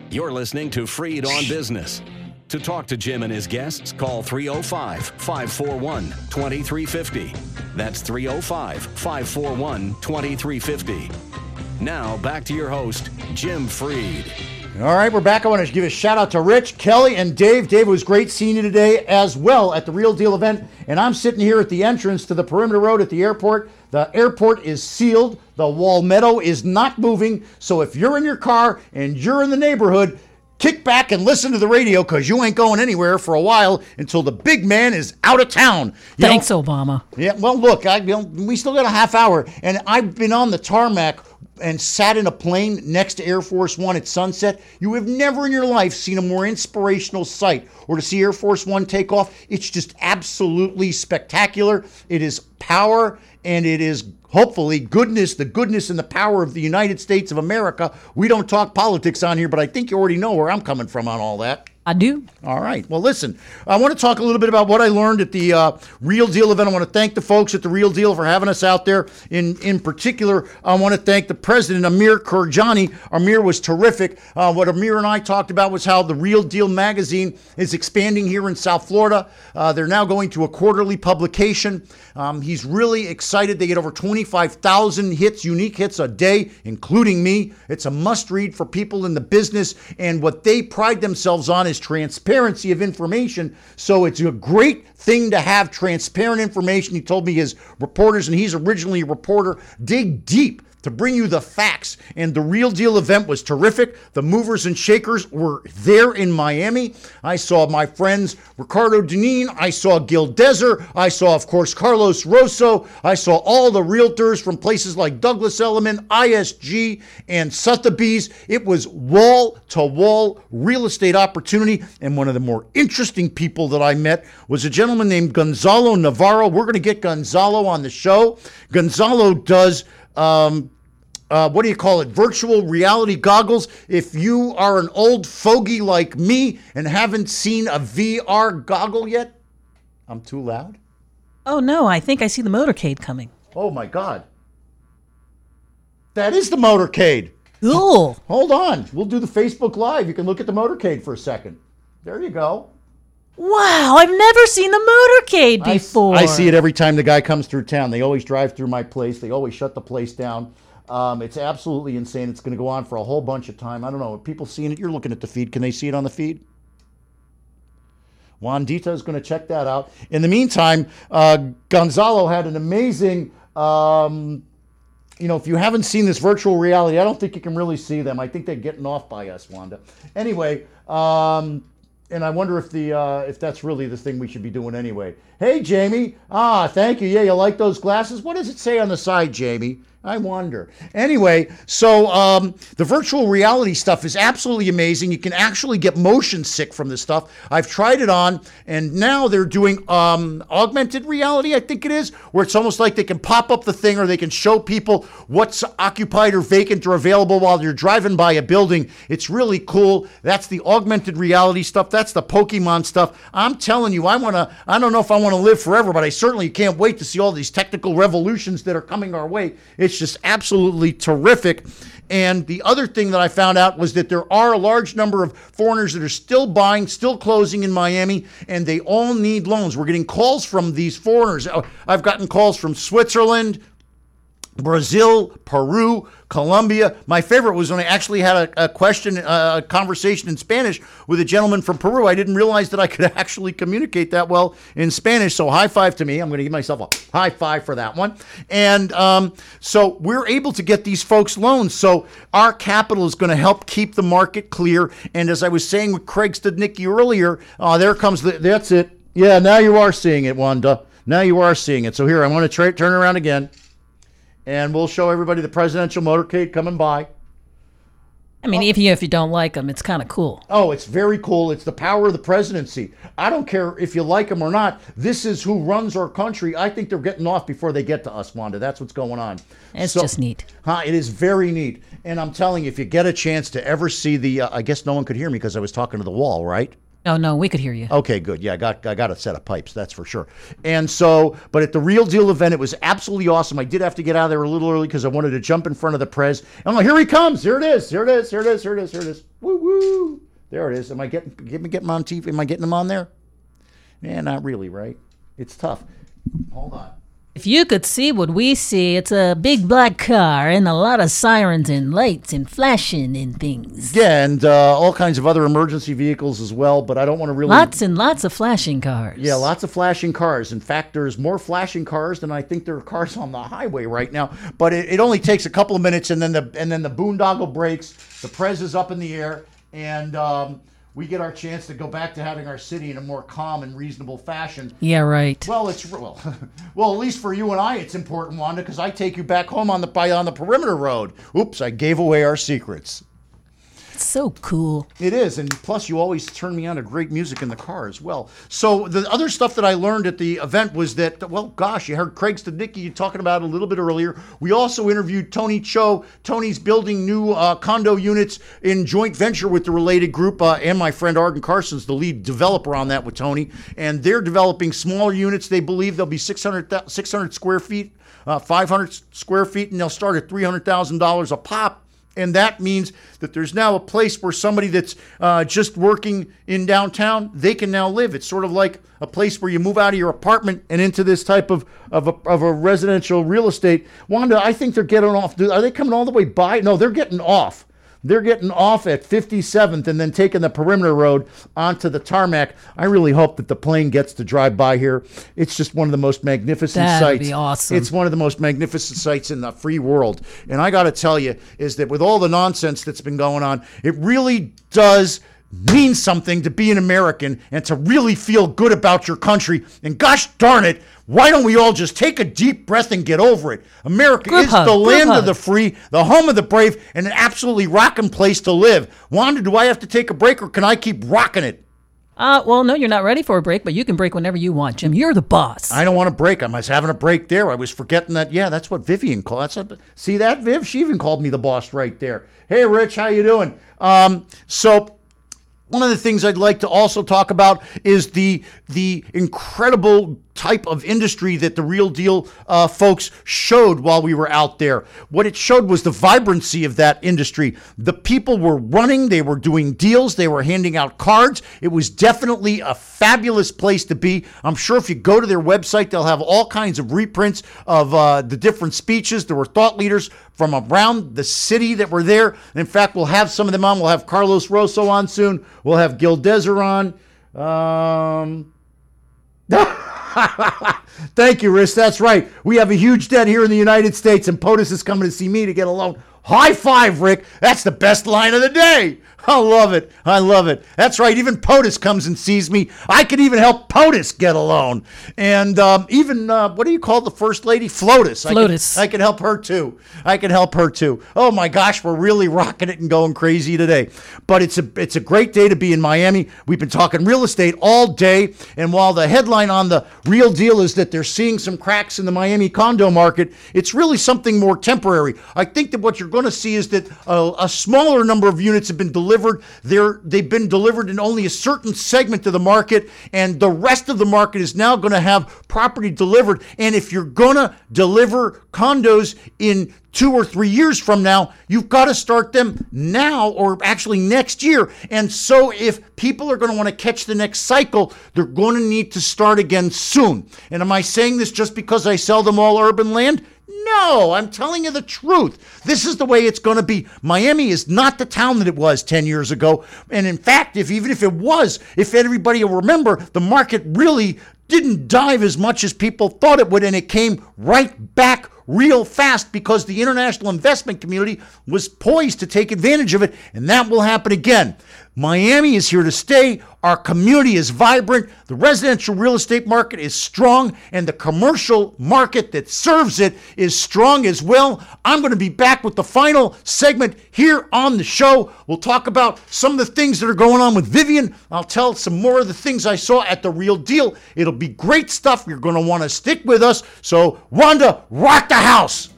You're listening to Freed on Business. To talk to Jim and his guests, call 305-541-2350. That's 305-541-2350. Now, back to your host, Jim Freed. All right, we're back. I want to give a shout out to Rich, Kelly, and Dave. Dave, it was great seeing you today as well at the Real Deal event. And I'm sitting here at the entrance to the Perimeter Road at the airport. The airport is sealed. The Walmetto is not moving. So if you're in your car and you're in the neighborhood, kick back and listen to the radio because you ain't going anywhere for a while until the big man is out of town. Thanks, Obama. Yeah, well, look, we still got a half hour, and I've been on the tarmac and sat in a plane next to Air Force One at sunset. You have never in your life seen a more inspirational sight, or to see Air Force One take off. It's just absolutely spectacular. It is power, and it is hopefully goodness, the goodness and the power of the United States of America. We don't talk politics on here, but I think you already know where I'm coming from on all that. I do. All right. Well, listen, I want to talk a little bit about what I learned at the Real Deal event. I want to thank the folks at the Real Deal for having us out there. In particular, I want to thank the president, Amir Kurjani. Amir was terrific. What Amir and I talked about was how the Real Deal magazine is expanding here in South Florida. They're now going to a quarterly publication. He's really excited. They get over 25,000 hits, unique hits a day, including me. It's a must-read for people in the business, and what they pride themselves on is transparency of information. So it's a great thing to have transparent information. He told me his reporters, and he's originally a reporter, dig deep to bring you the facts. And the Real Deal event was terrific. The movers and shakers were there in Miami. I saw my friends Ricardo Deneen. I saw Gil Dezer. I saw, of course, Carlos Rosso. I saw all the realtors from places like Douglas Elliman, ISG, and Sotheby's. It was wall-to-wall real estate opportunity. And one of the more interesting people that I met was a gentleman named Gonzalo Navarro. We're going to get Gonzalo on the show. Gonzalo does what do you call it? Virtual reality goggles. If you are an old fogey like me and haven't seen a VR goggle yet, I'm too loud. Oh, no, I think I see the motorcade coming. Oh, my God. That is the motorcade. Ooh. Hold on. We'll do the Facebook Live. You can look at the motorcade for a second. There you go. Wow, I've never seen the motorcade before. I see it every time the guy comes through town. They always drive through my place. They always shut the place down. It's absolutely insane. It's going to go on for a whole bunch of time. I don't know. Are people seeing it? You're looking at the feed. Can they see it on the feed? Wandita is going to check that out. In the meantime, Gonzalo had an amazing, if you haven't seen this virtual reality, I don't think you can really see them. I think they're getting off by us, Wanda. Anyway, and I wonder if that's really the thing we should be doing anyway. Hey, Jamie. Thank you. Yeah, you like those glasses? What does it say on the side, Jamie? I wonder. Anyway, so the virtual reality stuff is absolutely amazing. You can actually get motion sick from this stuff. I've tried it on, and now they're doing augmented reality, I think it is, where it's almost like they can pop up the thing or they can show people what's occupied or vacant or available while you're driving by a building. It's really cool. That's the augmented reality stuff. That's the Pokemon stuff. I'm telling you, I don't know if I want to live forever, but I certainly can't wait to see all these technical revolutions that are coming our way. It's just absolutely terrific. And the other thing that I found out was that there are a large number of foreigners that are still buying, still closing in Miami, and they all need loans. We're getting calls from these foreigners. I've gotten calls from Switzerland, Brazil, Peru, Colombia. My favorite was when I actually had a conversation in Spanish with a gentleman from Peru. I didn't realize that I could actually communicate that well in Spanish. So high five to me. I'm going to give myself a high five for that one. And so we're able to get these folks loans. So our capital is going to help keep the market clear. And as I was saying with Craig Studnicki earlier, there comes that's it. Yeah, now you are seeing it, Wanda. Now you are seeing it. So here, I want to turn around again. And we'll show everybody the presidential motorcade coming by. I mean, if you don't like them, it's kind of cool. Oh, it's very cool. It's the power of the presidency. I don't care if you like them or not. This is who runs our country. I think they're getting off before they get to us, Wanda. That's what's going on. It's just neat. It is very neat. And I'm telling you, if you get a chance to ever see the, I guess no one could hear me because I was talking to the wall, right? Oh, no, we could hear you. Okay, good. Yeah, I got a set of pipes, that's for sure. And so, but at the Real Deal event, it was absolutely awesome. I did have to get out of there a little early because I wanted to jump in front of the Prez. And I'm like, here he comes. Here it is. Here it is. Here it is. Here it is. Here it is. Woo woo. There it is. Am I getting him on TV? Am I getting him on there? Yeah, not really, right? It's tough. Hold on. If you could see what we see, it's a big black car and a lot of sirens and lights and flashing and things. Yeah, and all kinds of other emergency vehicles as well, but I don't want to really... Lots and lots of flashing cars. Yeah, lots of flashing cars. In fact, there's more flashing cars than I think there are cars on the highway right now. But it only takes a couple of minutes, and then the boondoggle breaks, the Prez is up in the air, and... we get our chance to go back to having our city in a more calm and reasonable fashion. Yeah, right. Well, well, at least for you and I, it's important, Wanda, because I take you back home on the perimeter road. Oops, I gave away our secrets. It's so cool. It is, and plus you always turn me on to great music in the car as well. So the other stuff that I learned at the event was that, well, gosh, you heard Craig Studnicki talking about it a little bit earlier. We also interviewed Tony Cho. Tony's building new condo units in joint venture with the Related Group, and my friend Arden Carson's the lead developer on that with Tony. And they're developing smaller units. They believe they'll be 600 square feet, 500 square feet, and they'll start at $300,000 a pop. And that means that there's now a place where somebody that's just working in downtown, they can now live. It's sort of like a place where you move out of your apartment and into this type of a residential real estate. Wanda, I think they're getting off. Are they coming all the way by? No, they're getting off. They're getting off at 57th and then taking the perimeter road onto the tarmac. I really hope that the plane gets to drive by here. It's just one of the most magnificent sights. That'd be awesome. It's one of the most magnificent sights in the free world. And I got to tell you, is that with all the nonsense that's been going on, it really does mean something to be an American and to really feel good about your country. And gosh darn it, why don't we all just take a deep breath and get over it? America is the land of the free, the home of the brave, and an absolutely rocking place to live. Wanda, do I have to take a break or can I keep rocking it? Well, no, you're not ready for a break, but you can break whenever you want, Jim. You're the boss. I don't want to break. I was having a break there. I was forgetting that. Yeah, that's what Vivian called. See that, Viv? She even called me the boss right there. Hey, Rich, how you doing? So one of the things I'd like to also talk about is the incredible type of industry that the Real Deal folks showed while we were out there. What it showed was the vibrancy of that industry. The people were running, they were doing deals, they were handing out cards. It was definitely a fabulous place to be. I'm sure if you go to their website, they'll have all kinds of reprints of the different speeches. There were thought leaders from around the city that were there. In fact, we'll have some of them on. We'll have Carlos Rosso on soon. We'll have Gil Dezer on. Thank you, Riss. That's right. We have a huge debt here in the United States, and POTUS is coming to see me to get a loan. High five, Rick. That's the best line of the day. I love it. I love it. That's right. Even POTUS comes and sees me. I can even help POTUS get a loan. And even, what do you call the first lady? FLOTUS. FLOTUS. I can help her too. I can help her too. Oh my gosh, we're really rocking it and going crazy today. But it's a great day to be in Miami. We've been talking real estate all day. And while the headline on the Real Deal is that they're seeing some cracks in the Miami condo market, it's really something more temporary. I think that what you're going to see is that a smaller number of units have been delivered. They've been delivered in only a certain segment of the market, and the rest of the market is now going to have property delivered. And if you're going to deliver condos in 2 or 3 years from now, you've got to start them now or actually next year. And so if people are going to want to catch the next cycle, they're going to need to start again soon. And am I saying this just because I sell them all urban land? No, I'm telling you the truth. This is the way it's going to be. Miami is not the town that it was 10 years ago. And in fact, even if it was, if everybody will remember, the market really didn't dive as much as people thought it would, and it came right back real fast because the international investment community was poised to take advantage of it, and that will happen again. Miami is here to stay. Our community is vibrant. The residential real estate market is strong, and the commercial market that serves it is strong as well. I'm going to be back with the final segment here on the show. We'll talk about some of the things that are going on with Vivian. I'll tell some more of the things I saw at the Real Deal. It'll be great stuff. You're going to want to stick with us. So, Wanda, rock the house.